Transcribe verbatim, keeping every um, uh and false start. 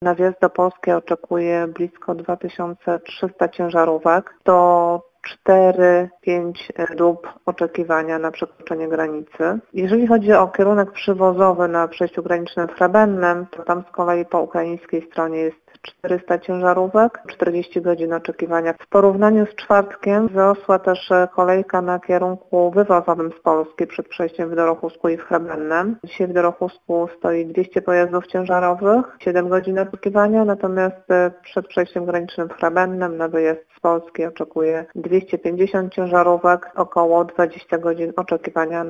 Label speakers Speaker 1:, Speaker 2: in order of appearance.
Speaker 1: Na wjazd do Polski oczekuje blisko dwa tysiące trzysta ciężarówek. To cztery pięć dób oczekiwania na przekroczenie granicy. Jeżeli chodzi o kierunek przywozowy na przejściu granicznym w Hrebennem, to tam z kolei po ukraińskiej stronie jest czterysta ciężarówek, czterdzieści godzin oczekiwania. W porównaniu z czwartkiem wzrosła też kolejka na kierunku wywozowym z Polski przed przejściem w Dorochusku i w Hrebennem. Dzisiaj w Dorochusku stoi dwieście pojazdów ciężarowych, siedem godzin oczekiwania, natomiast przed przejściem granicznym w Hrebennem na wyjazd z Polski oczekuje dwieście pięćdziesiąt ciężarówek, około dwadzieścia godzin oczekiwania.